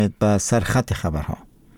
به سرخط خبرها.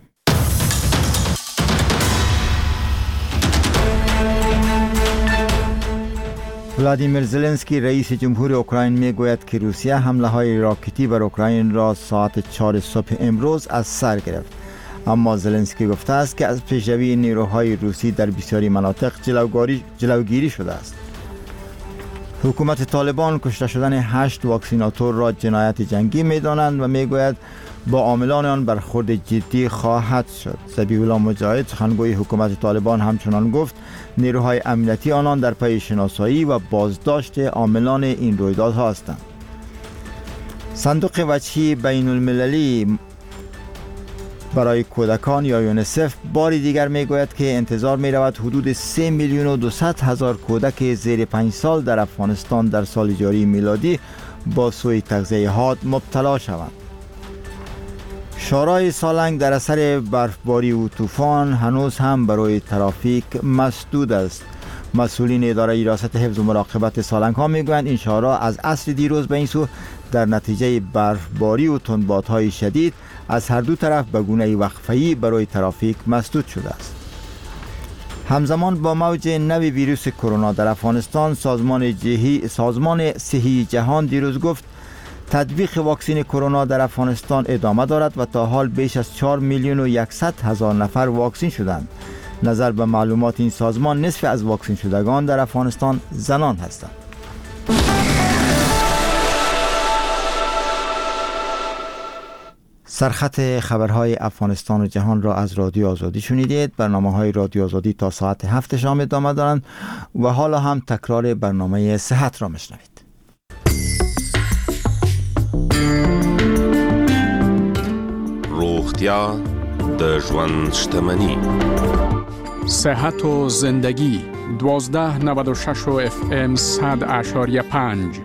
ولادیمیر زلنسکی رئیس جمهور اوکراین میگوید که روسیه حمله‌های راکتی بر اوکراین را ساعت 4 صبح امروز از سر گرفت. اما زلنسکی گفته است که از پیشروی نیروهای روسی در بسیاری مناطق جلوگیری شده است. حکومت طالبان کشته شدن 8 واکسیناتور را جنایت جنگی می‌دانند و میگوید با عاملان آن برخورد جدی خواهد شد. ذبیح الله مجاهد سخنگوی حکومت طالبان همچنان گفت نیروهای امنیتی آنان در پی شناسایی و بازداشت عاملان این رویدادها هستند. صندوق وجهی بین المللی برای کودکان یا یونیسف باری دیگر میگوید که انتظار می رود حدود 3,200,000 کودک زیر 5 سال در افغانستان در سال جاری میلادی با سوء تغذیه حاد مبتلا شوند. شورای سالنگ در اثر برفباری و طوفان هنوز هم برای ترافیک مسدود است. مسئولین اداره ریاست حفظ و مراقبت سالنگ ها میگویند این شورا از عصر دیروز به این سو در نتیجه برفباری و تندبادهای شدید از هر دو طرف به گونه وقفه‌ای برای ترافیک مسدود شده است. همزمان با موج نوی ویروس کرونا در افغانستان سازمان صحی جهان دیروز گفت تطبیق واکسن کرونا در افغانستان ادامه دارد و تا حال بیش از 4,100,000 نفر واکسن شدند. نظر به معلومات این سازمان نصف از واکسن شدگان در افغانستان زنان هستند. سرخط خبرهای افغانستان و جهان را از رادیو آزادی شنیدید. برنامه‌های رادیو آزادی تا ساعت 7 شام ادامه دارند و حالا هم تکرار برنامه صحت را میشنوید. روغتیا د ژوند شتمني. صحت و زندگی 1296 FM 100.5.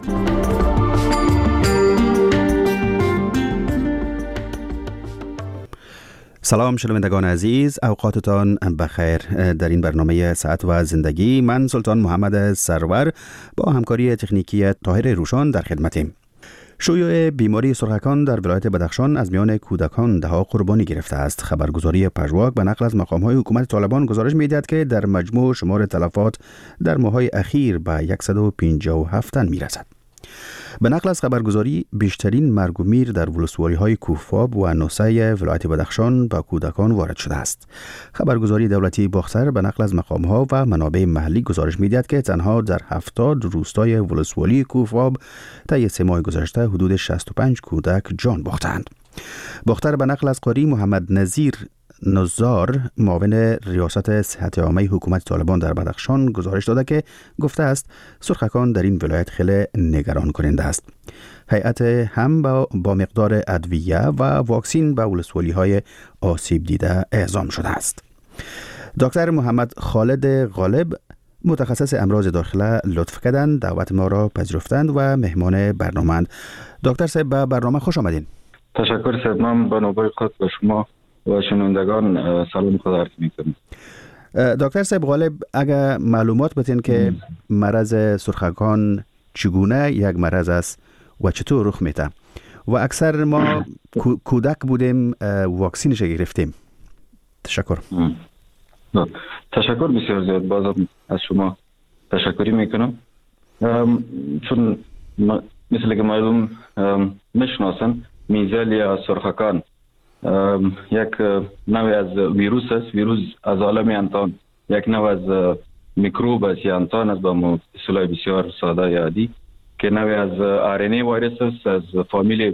سلام شنوندگان عزیز، اوقاتتان بخیر. در این برنامه صحت و زندگی من سلطان محمد سرور با همکاری تکنیکی طاهر روشان در خدمتیم. شیوع بیماری سرخکان در ولایت بدخشان از میان کودکان ده‌ها قربانی گرفته است. خبرگزاری پژواک به نقل از مقام‌های حکومت طالبان گزارش می‌دهد که در مجموع شمار تلفات در ماه‌های اخیر به 157 تن می‌رسد. به نقل از خبرگزاری بیشترین مرگ و میر در ولسوالی‌های کوفاب و نوسه ولایت بدخشان با کودکان وارد شده است. خبرگزاری دولتی باختر به نقل از مقام‌ها و منابع محلی گزارش می‌دهد که تنها در 70 روستای ولسوالی کوفاب طی 3 ماه گذشته حدود 65 کودک جان باختند. باختر به نقل از قاری محمد نظیر نزار معاون ریاست صحت عامه حکومت طالبان در بدخشان گزارش داده که گفته است سرخکان در این ولایت خیلی نگران کننده است. هیئت هم با مقدار ادویه و واکسین به ولسوالی‌های آسیب دیده اعزام شده است. دکتر محمد خالد غالب متخصص امراض داخله لطف کردند، دعوت ما را پذیرفتند و مهمان برنامه‌اند. دکتر صاحب به برنامه خوش آمدین. تشکر صاحب، من به نوبه خود به شما و شنوندگان سلام خود عرض می‌کنم. دکتر صاحب غالب، اگر معلومات بدین که مرض سرخکان چگونه یک مرض است و چطور رخ میده و اکثر ما کودک بودیم واکسینش گرفتیم. تشکر. تشکر بسیار زیاد، بازم از شما تشکری میکنم. چون مثل که معلوم میشناسن میزل یا سرخکان یک نوع از ویروس است. ویروس از عالم انتان، یک نوع از میکروب است یا انتان است به اصطلاح بسیار ساده یا عادی که نوع از RNA ویروس است از فامیل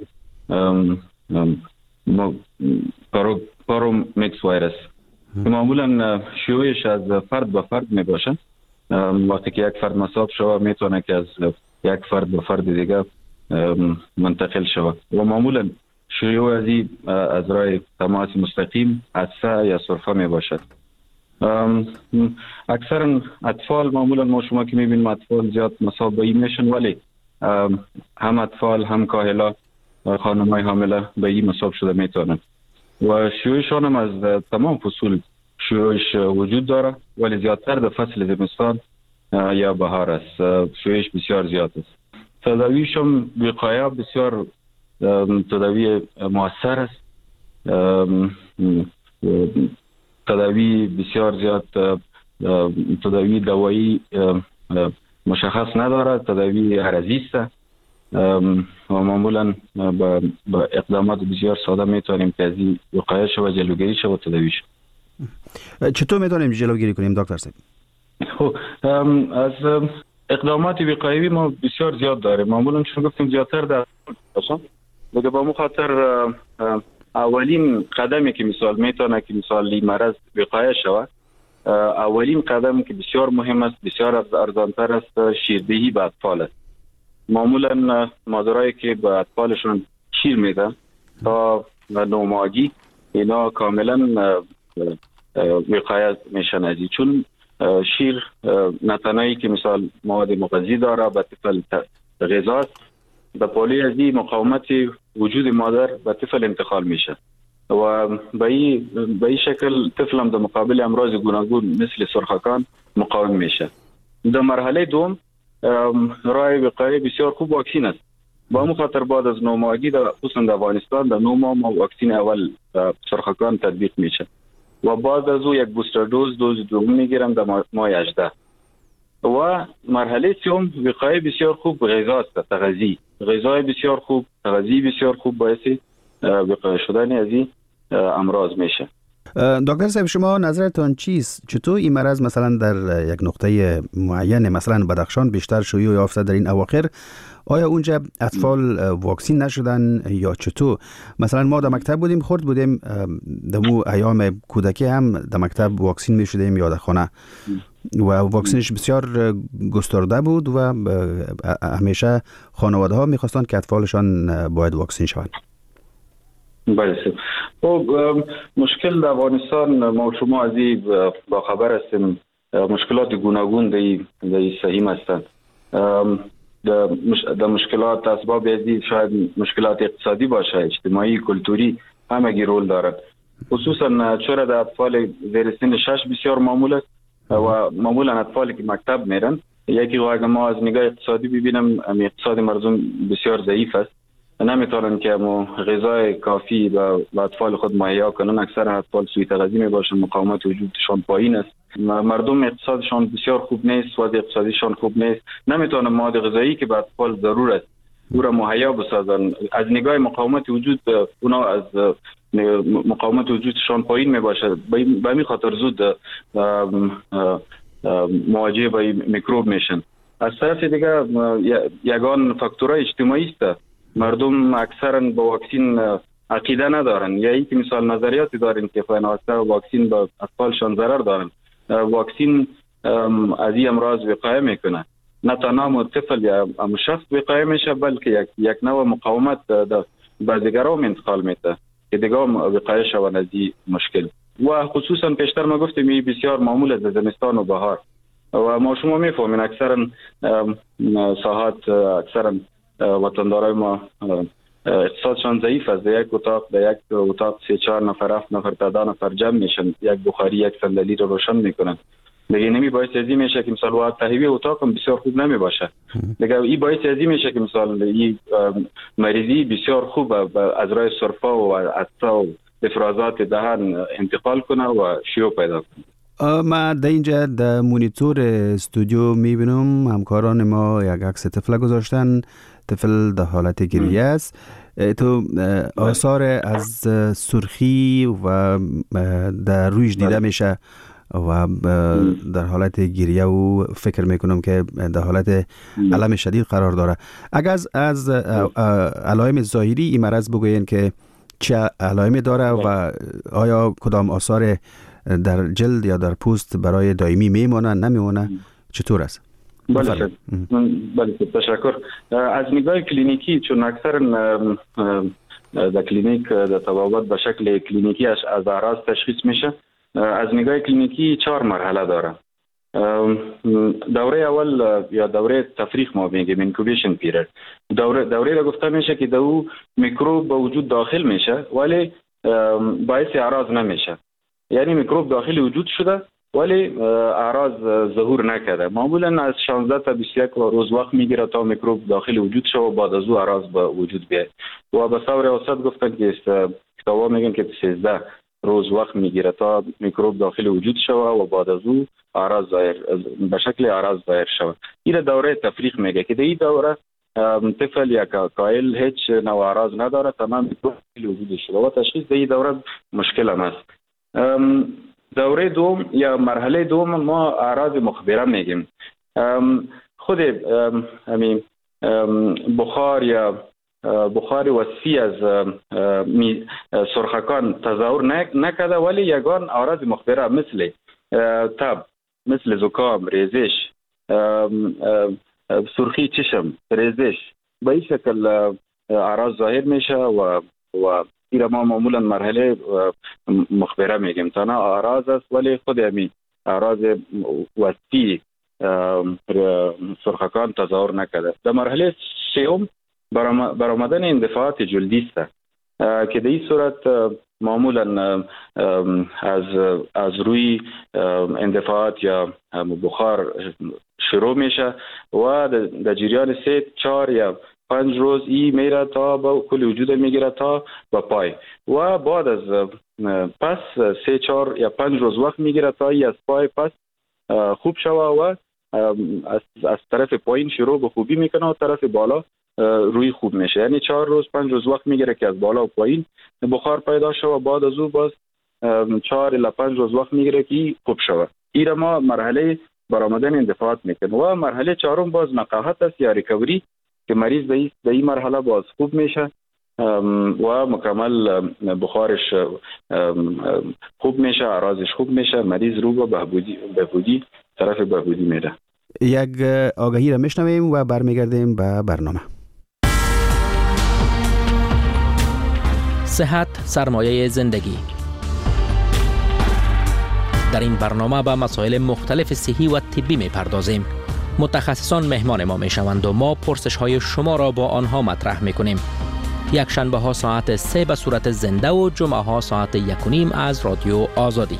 پارومیکس ویروس. معمولا شیوعش از فرد به فرد می باشد. وقتی که یک فرد مصاب شود میتونه که از یک فرد به فرد دیگه منتقل شود و معمولا شیوع از راه تماس مستقیم عطسه یا سرفه می باشد. اکثرا اطفال، معمولا ما شما که میبینیم اطفال زیاد مصاب به این میشن، ولی هم اطفال هم کاهلا خانم‌های حامله به این مصاب شده میتونن و شیوعشان هم از تمام فصول شیوعش وجود داره، ولی زیادتر در فصل زمستان یا بهار است. شیوعش بسیار زیاد است. تداویش هم وقایع بسیار تداوی مؤثر است. تداوی بسیار زیاد تداوی دوایی مشخص ندارد، تداوی عرضی است و معمولا با اقدامات بسیار ساده میتونیم که از این وقایع و جلوگیری و تداوی شود. چطور میتونیم جلوگیری کنیم دکتر صاحب؟ خب از اقدامات وقایوی ما بسیار زیاد داریم. معمولا چون گفتیم زیادتر در دیگه با مخاطر اولین قدمی که مثال میتونه که مثال این مرض وقایع شود، اولین قدم که بسیار مهم است، بسیار ارزانتر است، شیردهی به اطفال است. معمولا مادرایی که به اطفالشون شیر میدن تا نوماگی اینا کاملا وقایع میشن ازی، چون شیر نتنایی که مثال مواد مغذی داره به طفل غذاست، به پالی ازی مقاومت وجود مادر به طفل انتقال میشه و به این شکل طفل هم در مقابل امراض گوناگون مثل سرخکان مقاوم میشه. در مرحله دوم راه وقایع بسیار خوب واکسین است. با همون خاطر بعد از نوماگی خصوصا در افغانستان در 9 ماه واکسین اول سرخکان تطبیق میشه و بعد از او یک بوستر دوز دوم میگیرم در ماه 18 و مرحله سوم وقایع بسیار خوب غذا است، تغذیه غذای بسیار خوب، تغذیه بسیار خوب باعث وقایع شدن از این امراض میشه. دکتر صاحب شما نظرتان چیست؟ چطور این مرض مثلا در یک نقطه معین مثلا بدخشان بیشتر شیوع یافته در این اواخر؟ آیا اونجا اطفال واکسین نشدن یا چطور؟ مثلا ما در مکتب بودیم خورد بودیم دمو ایام کودکی هم در مکتب واکسین می شدیم یا در خانه و واکسینش بسیار گسترده بود و همیشه خانواده ها می خواستن که اطفالشان باید واکسین شوند. بله. خب مشکل در افغانستان ما شما از این با خبر هستیم، مشکلات گوناگون در صحیح هستند. در مشکلات اسباب ازی شاید مشکلات اقتصادی باشه، اجتماعی، کلتوری همگی رول دارد. خصوصا چرا در اطفال زیر سن 6 بسیار معمول است و معمولا اطفالی که مکتب میرن یکی اگه ما از نگاه اقتصادی ببینم اقتصاد مردم بسیار ضعیف است، نمیتونن که غذای کافی به اطفال خود مهیا کنن. اکثر اطفال سوی تغذیه میباشن، مقاومت وجودشان پایین است، مردم اقتصادشان بسیار خوب نیست، وضع اقتصادیشان خوب نیست، نمیتونن مواد غذایی که به اطفال ضرور است او را مهیا بسازن. از نگاه مقاومت وجود اونا از مقاومت وجودشان پایین میباشه، به همین خاطر زود مواجه با میکروب میشن. از طرف دیگه یگان فاکتورهای اجتماعی است. مردم اکثرا با واکسین عقیده ندارن یا اینکه مثال نظریاتی دارن که فنواسته واکسین با اطفالشان ضرر دارن. واکسین از این امراض وقایع میکنه، نه تنها طفل یا شخص وقایع میشه بلکه یک نوع مقاومت به دیگران انتقال میده که دیگه وقایع شون از این مشکل. و خصوصا پیشتر ما گفتیم این بسیار معمول است زمستان و بهار و ما شما میفهمین اکثرا ساحات اکثرا وطندارای ما اقتصادشان ضعیف است. در یک اتاق 3-4 نفر 7 نفر تا 10 نفر جمع میشن، یک بخاری یک صندلی رو روشن میکنن. دیگه نمی باعث ازی میشه که مثلا وقت تهیه اتاق هم بسیار خوب نمی باشه. دیگه این باعث ازی میشه که مثلا این مریضی بسیار خوب از راه سرفه و عطسه و افرازات دهن انتقال کنه و شیوع پیدا کنه. ما در اینجا در مونیتور استودیو میبینم همکاران ما یک عکس طفل گذاشتن. طفل در حالت گریه است. تو آثار از سرخی و در رویش دیده میشه و در حالت گریه و فکر میکنم که در حالت علم شدید قرار داره. اگر از علائم ظاهری این مرض بگوین که چه علائمی داره و آیا کدام آثار در جلد یا در پوست برای دائمی میمونه نمیمونه چطور است؟ بله تشکر. از نگاه کلینیکی چون اکثر در کلینیک در طبابت به شکل کلینیکی از اعراض تشخیص میشه. از نگاه کلینیکی 4 مرحله داره. دوره اول یا دوره تفریق ما میگیم اینکوبیشن پیریود. دوره را گفته میشه که دو میکروب به وجود داخل میشه ولی باعث اعراض نمیشه. یعنی میکروب داخل وجود شده ولی اعراض ظهور نکرده. معمولا از 16 تا 21 روز وقت میگیره تا میکروب داخل وجود شه و بعد از او اعراض به وجود بیاد. و به طور اوسط گفتن که کتابا میگن که 13 روز وقت میگیره تا میکروب داخل وجود شوه و بعد از او اعراض ظاهر به شکل اعراض ظاهر شوه. این دوره تفریق میگه که در این دوره طفل یا کائل هیچ نوع اعراض نداره، تمام میکروب داخل وجود شده و تشخیص در این دوره مشکل هم است. دوره دوم یا مرحله دوم ما اعراض مخبره میگیم. خود همین بخار یا بخار وسیع از سرخکان تظاهر نکرده، ولی یگان اعراض مخبره مثل تب، مثل زکام، ریزش، سرخی چشم، ریزش به این شکل اعراض ظاهر میشه و این ما معمولا مرحله مخبره میگیم. تنها اعراض است ولی خود همین اعراض وسیع سرخکان تظاهر نکرده. در مرحله سوم برآمدن اندفاعات جلدی است که در این صورت معمولا از روی اندفاعات یا بخار شروع میشه و در جریان 3 4 یا 5 روز این میره تا با کل وجود میگیره تا با پای و بعد از پس 3 4 یا 5 روز وقت میگیره تا از پای پس خوب شوه و از طرف پایین شروع به خوبی میکنه و طرف بالا روی خوب میشه. یعنی 4 روز 5 روز وقت میگیره که از بالا و پایین بخار پیدا شوه و بعد از او باز 4 الی 5 روز وقت میگیره که خوب شوه. این ما مرحله برآمدن اندفاعات میکنه. و مرحله چهارم باز نقاهت است یا ریکوری که مریض در این مرحله باز خوب میشه و مکمل بخارش خوب میشه، اعراضش خوب میشه، مریض رو به بهبودی طرف بهبودی میره. یک آگهی را میشنویم و برمیگردیم به برنامه. صحت سرمایه زندگی. در این برنامه به مسائل مختلف صحی و طبی میپردازیم. متخصصان مهمان ما میشوند و ما پرسش های شما را با آنها مطرح میکنیم. یک شنبه ها ساعت 3 به صورت زنده و جمعه ها ساعت 1:30 از رادیو آزادی.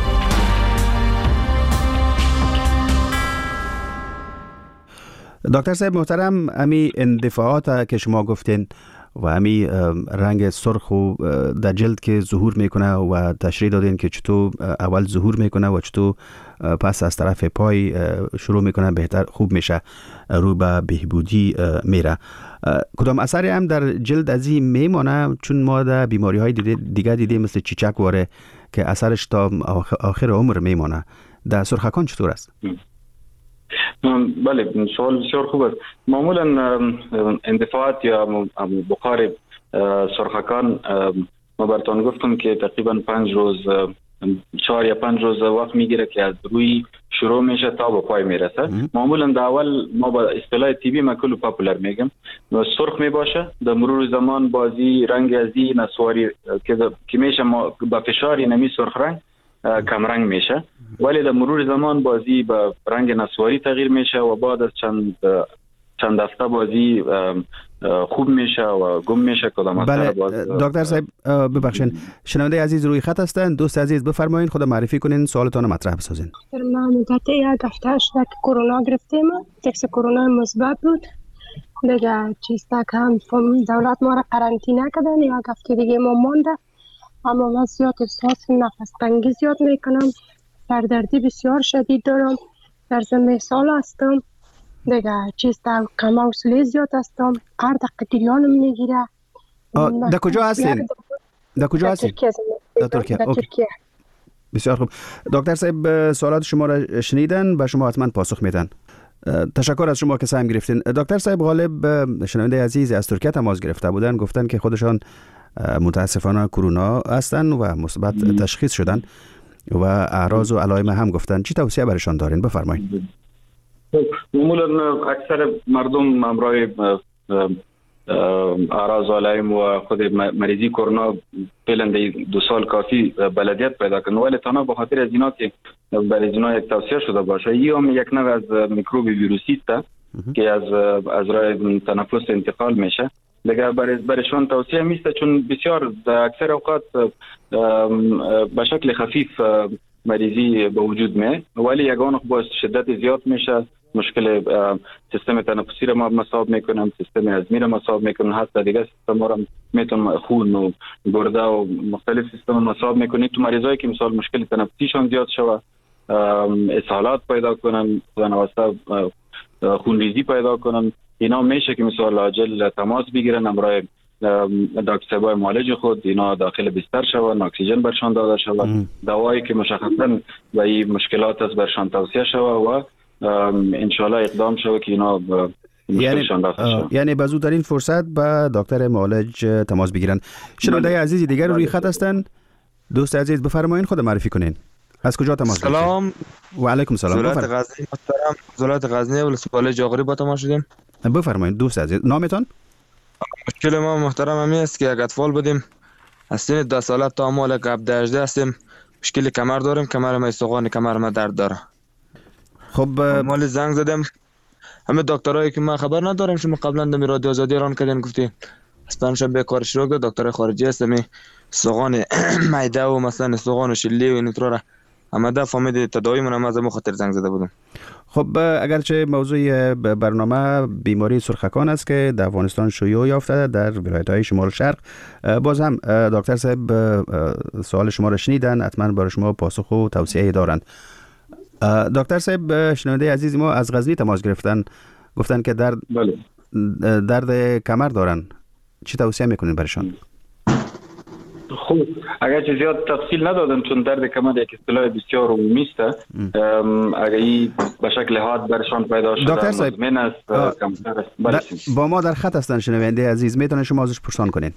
دکتر صاحب محترم، امی اندفاعات که شما گفتین و امی رنگ سرخ و در جلد که ظهور میکنه و تشریح دادین که چطور اول ظهور میکنه و چطور پس از طرف پای شروع میکنه بهتر خوب میشه رو به بهبودی میره، کدام اثری هم در جلد از این میمانه؟ چون ما در بیماری های دیگه دیدیم مثل چیچک واره که اثرش تا آخر عمر میمانه. در سرخکان چطور است؟ بله، سوال بسیار خوب است. معمولا اندفاعات یا بخار سرخکان ما براتون گفتم که تقریبا 5 روز 4 یا 5 روز وقت میگیره که از روی شروع میشه تا به پای میرسه. معمولا در اول ما با اصطلاح تیبی ما کلو پاپولار میگم سرخ میباشه، در مرور زمان بازی رنگ ازی نسواری که میشه با فشار نمی سرخ رنگ کم رنگ میشه، ولی در مرور زمان بازی به رنگ نسواری تغییر میشه و بعد از چند هفته بازی خوب میشه و گم میشه. کدام بله دکتر صاحب ببخشید، شنونده عزیز روی خط هستن. دوست عزیز بفرمایید، خود معرفی کنین، سوالتون مطرح بسازین. ما مدت یک هفته شده که کرونا گرفتیم، تست کرونا مثبت بود دیگه. چیز تک هم دولت ما را قرنطینه کردن، یک هفته دیگه ما مونده. اما من زیاد احساس نفس تنگی زیاد میکنم، سردردی بسیار شدید دارم، در زمین سال هستم دیگه. چیز در کم حوصله زیاد هستم، هر دقیقه گریانم میگیره. در کجا هستین؟ در ترکیه. بسیار خوب دکتر صاحب، سوالات شما را شنیدن، به شما حتما پاسخ میدن. تشکر از شما که سهم گرفتین. دکتر صاحب غالب شنونده عزیز از ترکیه تماس گرفته بودن، گفتن که خودشان متاسفانه کرونا هستن و مثبت تشخیص شدن و اعراض و علائم هم گفتن. چی توصیه برشان دارین؟ بفرمایید. معمولا اکثر مردم همراه اعراض و علائم و خود مریضی کرونا فعلا 2 سال کافی بلدیت پیدا کنن، ولی تنها به خاطر از اینا که برای اینا یک توصیه شده باشه. این هم یک نوع از میکروب ویروسی است که از راه تنفس انتقال میشه. دیگه برایشان توصیه میسته، چون بسیار در اکثر اوقات به شکل خفیف مریضی به وجود میاد، ولی یگان باز شدت زیاد میشه مشکل سیستم تنفسی را مصاب میکنن، سیستم هضمی را مصاب میکنن، حتی دیگه سیستم را میتونن خون و گرده و مختلف سیستم مصاب میکنه. تو مریضایی که مثلا مشکل تنفسیشان زیاد شوه، اسهالات پیدا کنن، خونریزی پیدا کنن، اینا میشه که مثال عاجل تماس بگیرن، امرای دکتر صاحبای معالج خود اینا داخل بستر شون، اکسیژن برشان داده شود، دوایی که مشخصا به این مشکلات است برشان توصیه شود و انشالله اقدام شود که اینا مشکلشان رفت شود. یعنی به زودترین فرصت با دکتر معالج تماس بگیرن. شنونده عزیزی دیگر روی خط هستن. دوست عزیز بفرمایید خود معرفی کنین. از کجا تماس گرفتین؟ سلام و علیکم سلام. زلات غزنی محترم، زلات غزنی ولسوالی جاغوری با تماس شدیم. بفرمایید دوست عزیز، نامتان؟ مشکل ما محترم همی است که یک اطفال بودیم، از سن 10 ساله تا مال 17 هستیم، مشکل کمر داریم، کمر ما استخوان کمر ما درد داره. خب مال زنگ زدم همه دکترایی که ما خبر نداریم، شما قبلا در رادیو آزادی ران کردین گفتین اسپانش بیکار شروع کرد، دکتر خارجی است، می استخوان معده و مثلا استخوان شلی و اینطور را آمده فهمید تداوی من از خاطر زنگ زده بودم. خب اگرچه موضوع برنامه بیماری سرخکان است که در افغانستان شیوع یافته در ولایت‌های شمال شرق، باز هم دکتر صاحب سوال شما را شنیدن، حتما برای شما پاسخ و توصیه دارند. دکتر صاحب شنونده عزیز ما از غزنی تماس گرفتن، گفتن که درد کمر دارن، چی توصیه میکنین برشان؟ خب اگر چه زیاد تفصیل ندادم چون درد کمر یک اصطلاح بسیار عمومی است، اگر این به شکل حاد برشان پیدا شده دکتر صاحب مزمن است با ما در خط هستن شنونده عزیز، میتونه شما ازش پرسان کنین.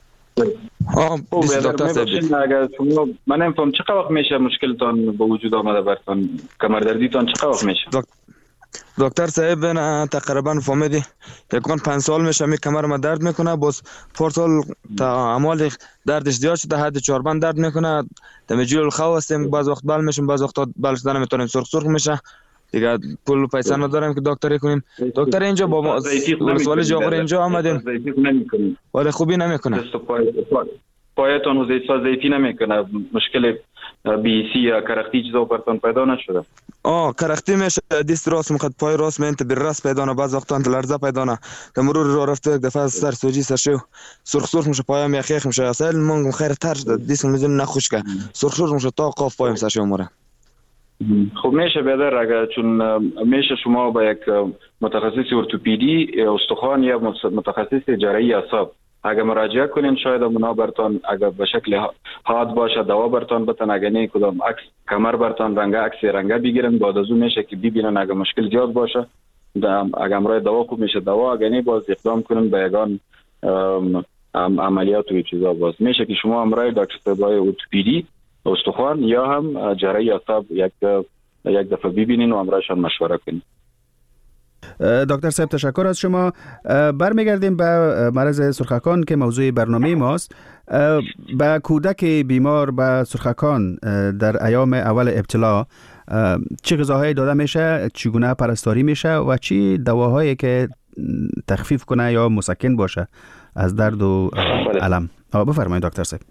اگر شما من نمیفهم چقدر وقت میشه مشکلتان به وجود آمده برتان، کمر دردیتان چقدر وقت میشه؟ دکتر صاحب نه تقریبا فهمیدی یکان 5 سال میشه می کمر ما درد میکنه، باز 4 سال تا اعمال دردش زیاد شده، حد 4 بند درد میکنه، تمجیل الخو هستیم، بعض وقت بال میشیم، بعض وقت بال شدن نمیتونیم، سرخ میشه دیگه، پول پیسه نداریم که دکتری کنیم. دکتر اینجا با ما ولسوالی جاغور اینجا آمدیم ولی خوبی نمیکنه، پایتان و زیتی نمیکنه، مشکل بی سی یا کرختی چیزا برتان پیدا نشده؟ کرختی میشه، دست راست میخواد پای راست میانت بر راست پیدا نه، بعض وقتا انت لرزه پیدا نه، که مرور رو رفته یک دفعه سر سوجی سرشو سرخ میشه، پایم یخ میشه، اصلا من خیر تر شده دست میزنه نخوش که سرخ میشه تا قاف پایم سرشو موره. خب میشه بدر اگر چون میشه شما با یک متخصص ارتوپدی استخوان یا متخصص جراحی اعصاب اگر مراجعه کنین شاید اونا برتان اگر به شکل حاد باشه دوا برتان بتن، اگر نه کدام عکس کمر برتان عکس رنگه بگیرن، بعد از اون میشه که ببینن اگر مشکل زیاد باشه اگر امرای دوا خوب میشه دوا، اگر نه باز اقدام کنن به یگان عملیات و چیزا، باز میشه که شما امرای دکتر صاحبای ارتوپدی استخوان یا هم جراحی اعصاب یک دفعه ببینین و امرایشان مشوره کنین. دکتر صاحب تشکر از شما. برمیگردیم به مرض سرخکان که موضوع برنامه ماست. به کودک بیمار به سرخکان در ایام اول ابتلا چه غذاهایی داده میشه، چگونه پرستاری میشه و چی دواهایی که تخفیف کنه یا مسکن باشه از درد و الم؟ بفرمایید دکتر صاحب.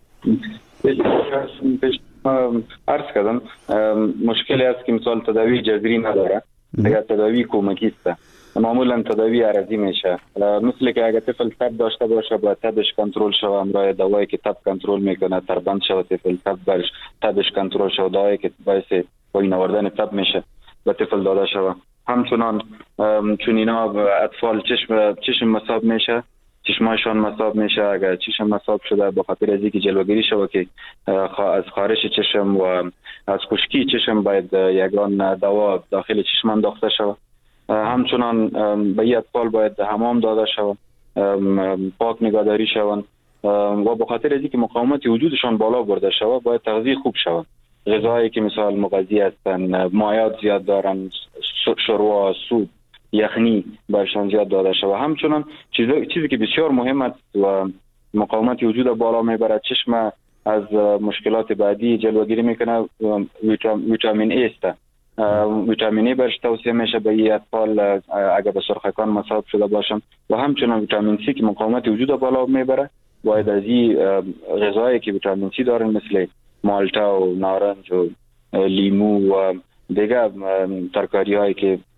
عرض کردم مشکلی است که مثال تداوی جذری نداره، اگر تداوی کمکی است معمولا تداوی عرضی میشه، مثل که اگر طفل تب داشته باشه باید تبش کنترل شود، امرای دوایی که تب کنترل میکنه تربند شود، طفل تبش کنترل شود، دوایی که باعث پایین آوردن تب میشه به طفل داده شود. همچنان چون اینا اطفال چشم مصاب میشه، چشمایشان مصاب میشه، اگر چشم مصاب شده به خاطر از اینکه جلوگیری شود که از خارش چشم و از خشکی چشم باید یگان دوا داخل چشم انداخته شود. همچنان به این اطفال باید حمام داده شود، پاک نگهداری شوند و به خاطر از اینکه مقاومت وجودشان بالا برده شود باید تغذیه خوب شود. غذاهایی که مثال مغذی هستند، مایعات زیاد دارن، شوروا، سوپ، یخنی برشان زیاد داده شود. همچنان چیزی که بسیار مهم است و مقاومت وجود بالا میبرد، چشم از مشکلات بعدی جلوگیری میکنه، ویتامین ای است. ویتامین ای برش توصیه میشه به این اطفال اگر به سرخکان مصاب شده باشن و همچنان ویتامین سی که مقاومت وجود بالا میبره باید از این غذایی که ویتامین سی دارن مثل مالتا و نارنج و لیمو و دیگه ترکاری هایی که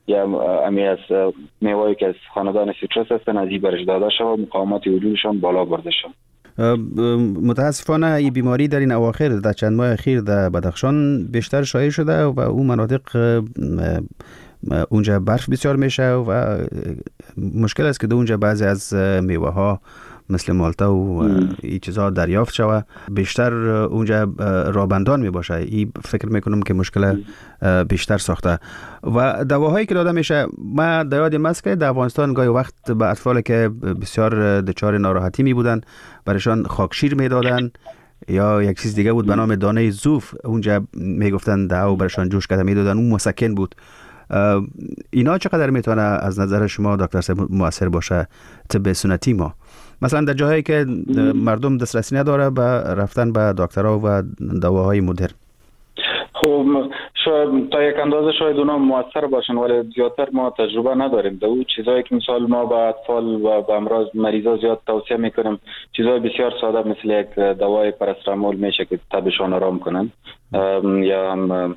یا امی از میوه‌ای که از خاندان سیترس هستن از این برش داده شود، مقاومت وجودشان بالا برده شود. متاسفانه این بیماری در این اواخر در چند ماه اخیر در بدخشان بیشتر شایع شده و اون مناطق اونجا برف بسیار میشه و مشکل است که در اونجا بعضی از میوه ها مثل مالتا و این چیزها دریافت شود. بیشتر اونجا رابندان می باشه. این فکر میکنم که مشکل بیشتر ساخته و دواهایی که داده میشه. ما در یادم است که در افغانستان گاهی وقت به اطفال که بسیار دچار ناراحتی می بودن برایشان خاکشیر می دادن یا یک چیز دیگه بود به نام دانه زوف، اونجا میگفتن دعو برایشان جوش کرده می دادن، اون مسکن بود. اینا چقدر میتونه از نظر شما دکتر صاحب مؤثر باشه طب سنتی ما؟ مثلا در جاهایی که مردم دسترسی نداره به رفتن به دکترها و دواهای مدرن. خب شاید تا یک اندازه شاید اونا مؤثر باشن، ولی زیادتر ما تجربه نداریم. در اون چیزایی که مثال ما به اطفال و به امراض مریضا زیاد توصیه میکنیم، چیزای بسیار ساده مثل یک دوای پاراسیتامول میشه که تبشون آرام کنن یا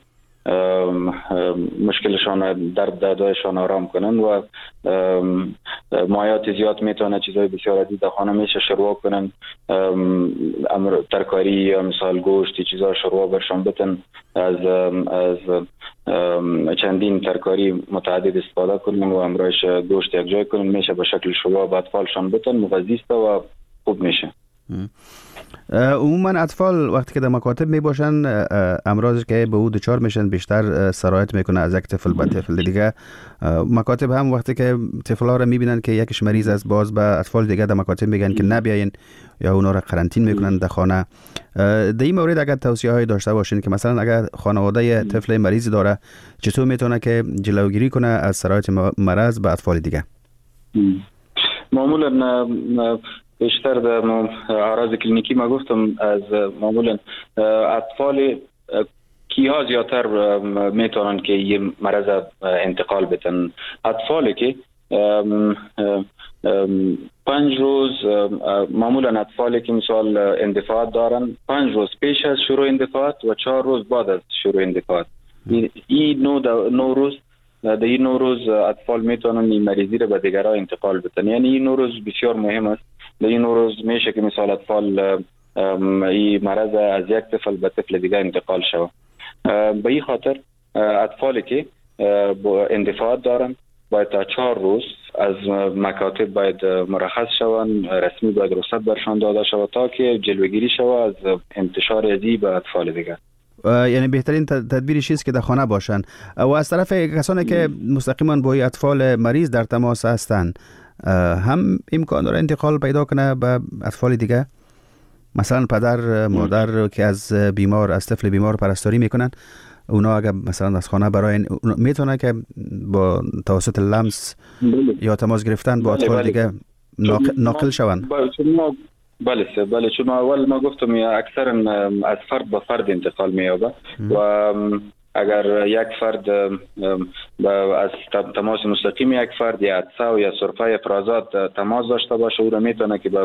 مشکلشان دردایشان آرام کنن و مایات زیاد میتونه چیزای بسیار عزیز در خانه میشه شروع کنن، ترکاری یا مثال گوشت چیزا شروع برشان بتن، از چندین ترکاری متعدد استفاده کنن و امرایش گوشت یک جای کنن، میشه به شکل شروع به اطفالشان بتن، مغذی است و خوب میشه. عموما اطفال وقتی که در مکاتب می باشن امراضی که به او دچار میشن بیشتر سرایت میکنه از یک طفل به طفل دیگه. مکاتب هم وقتی که طفلا رو میبینن که یکش مریض است، باز به اطفال دیگه در مکاتب میگن که نبیاین یا اونا رو قرنطین میکنن در خانه. در این مورد اگر توصیه های داشته باشین که مثلا اگر خانواده طفل مریض داره چطور میتونه که جلوگیری کنه از سرایت مرض به اطفال دیگه؟ معمولا بیشتر در اعراض کلینیکی ما گفتم از معمولا اطفال کیها زیادتر میتونن که یه مرض انتقال بتن. اطفالی که 5 روز، معمولا اطفالی که مثال اندفاعات دارن 5 روز پیش از شروع اندفاعات و 4 روز بعد از شروع اندفاعات، این 9 روز در این 9 روز اطفال میتونن این مریضی رو به دیگرها انتقال بدن. یعنی این 9 روز بسیار مهم است. در این 9 روز میشه که مثال اطفال این مرض از یک طفل به طفل دیگه انتقال شود. به این خاطر اطفالی که اندفاعات دارن باید تا 4 روز از مکاتب باید مرخص شوند، رسمی باید رخصت برشان داده شود تا که جلوگیری شود از انتشار ازی به اطفال دیگه. یعنی بهترین تدبیر چیست که در خانه باشن. و از طرف کسانی که مستقیما با اطفال مریض در تماس هستند هم امکان داره انتقال پیدا کنه به اطفال دیگه؟ مثلا پدر مادر که از طفل بیمار پرستاری میکنن، اونا اگر مثلا از خانه برای میتونه که با توسط لمس یا تماس گرفتن با اطفال دیگه ناقل شوند؟ بله چون اول ما گفتم اکثرا از فرد به فرد انتقال مییابه و اگر یک فرد از تماس مستقیم یک فرد یا عطسه و یا سرفه افرازات تماس داشته باشه، او را میتونه که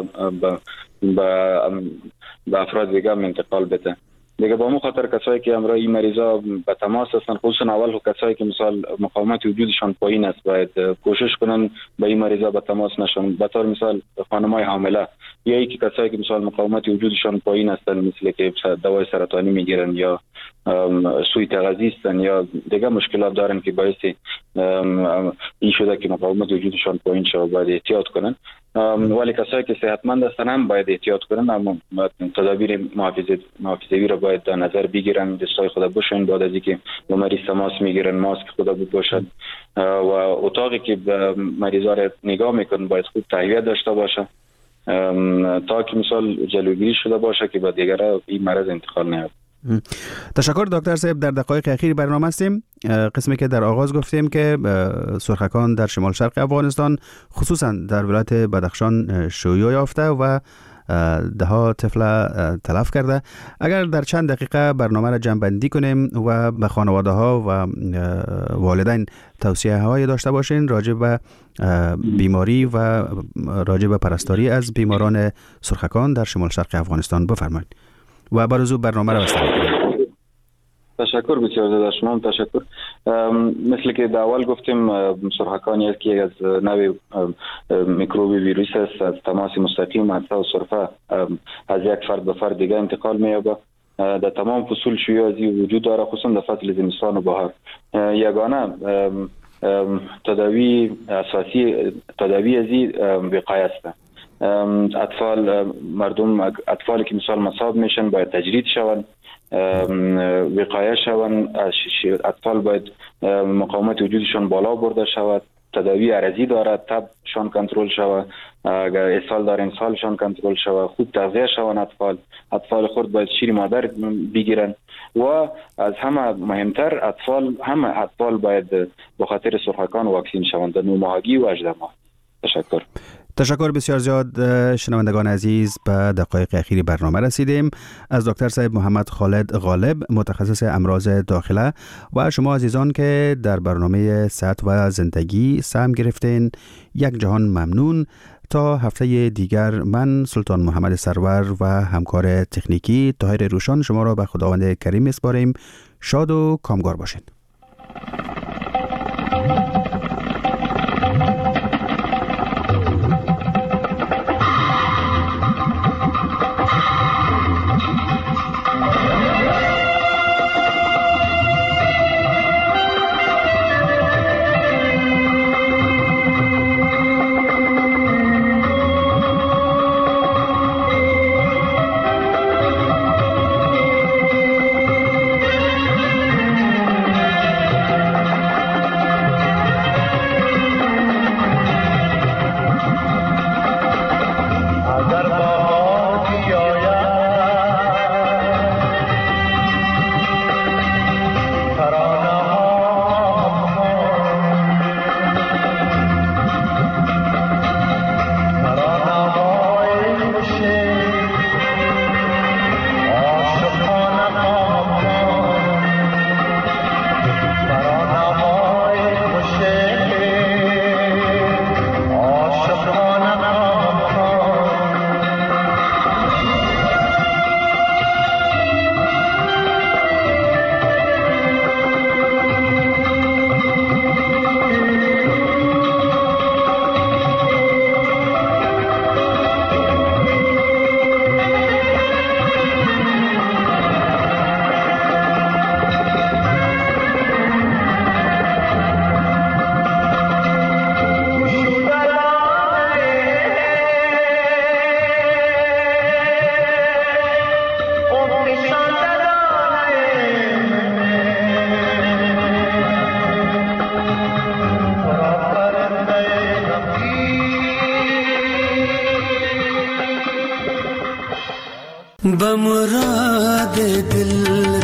به افراد دیگه انتقال بده. دیگه با خاطر کسایی که همراه این مریضا به تماس هستن، خصوصا اول کسایی که مثال مقاومت وجودشان پایین است، باید کوشش کنن به این مریضا به تماس نشون. به طور مثال خانمای حامله یا اینکه کسایی که مثال مقاومت وجودشان پایین هستن، مثل که دوای سرطانی میگیرن یا سوی تغذیه هستن یا دیگه مشکلات دارن که باعث این شده که مقاومت وجودشان پایین شده، باید احتیاط کنن. ولی کسایی که صحتمند هستن هم باید احتیاط کنن، اما تدابیر محافظوی را باید در نظر بگیرن، دستای خود بشوین، بعد از اینکه با مریض تماس میگیرن ماسک خود بپوشن و اتاقی که مریضا را نگاه میکنن باید خوب تهویه داشته باشه تا که مثال جلوگیری شده باشه که با دیگرها این مرض انتقال نیابد. تشکر دکتر صاحب. در دقایق اخیر برنامه هستیم. قسمی که در آغاز گفتیم که سرخکان در شمال شرق افغانستان خصوصا در ولایت بدخشان شیوع یافته و ده طفل تلف کرده. اگر در چند دقیقه برنامه را جمع‌بندی کنیم و به خانواده ها و والدین توصیه هایی داشته باشین راجع به بیماری و راجع به پرستاری از بیماران سرخکان در شمال شرق افغانستان، بفرمایید و برای برنامه را بستنی کنیم. تشکر بسیار زیاد از شما. تشکر. مثل که در اول گفتیم سرخکان یکی از نوع میکروب ویروس است، از تماس مستقیم عطسه و سرفه از یک فرد به فرد دیگه انتقال می‌یابد. در تمام فصول شیوعی وجود داره، خصوصا در فصل زمستان و بهار. یگانه تداوی اساسی تداوی ازی وقایه است. اطفالی که مثال مصاب میشن باید تجرید شوند، وقایه شوند. اطفال باید مقاومت وجودشان بالا برده شود. تداوی عرضی دارد، تبشان کنترل شود. اگر اسهال دارن اسهالشان کنترل شود. خوب تغذیه شوند. اطفال خود باید شیر مادر بگیرن و از همه مهمتر اطفال باید به خاطر سرخکان واکسین شوند در 9 ماهگی و 18 ماه. تشکر بسیار زیاد. شنوندگان عزیز، به دقایق اخیر برنامه رسیدیم. از دکتر صاحب محمد خالد غالب، متخصص امراض داخله، و شما عزیزان که در برنامه صحت و زندگی سهم گرفتین، یک جهان ممنون. تا هفته دیگر من سلطان محمد سرور و همکار تکنیکی طاهر روشان شما را به خداوند کریم میسپاریم. شاد و کامگار باشید. بمراد دل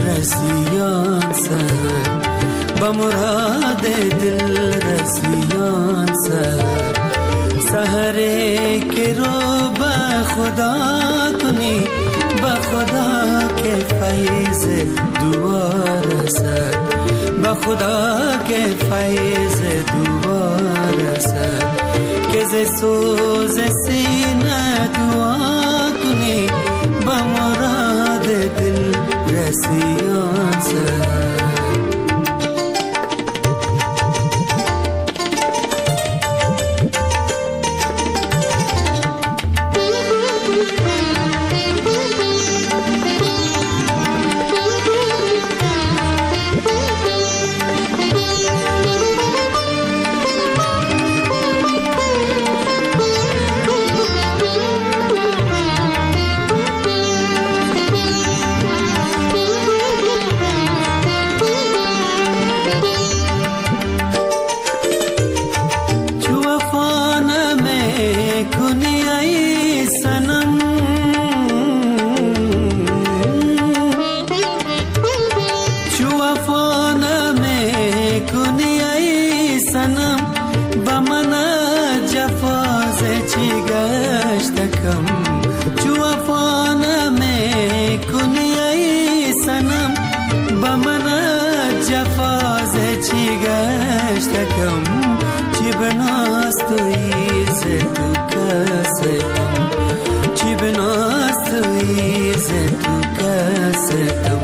رسیان سر، بمراد دل رسیان سر، سحره که رو به خدا کنی، به خدا که فیض دوار سر، به خدا که فیض دوار سر، که ز سوز سینه دعا کنی، به مراد دل رسیان سر. Chibnas tu iz tu kasetam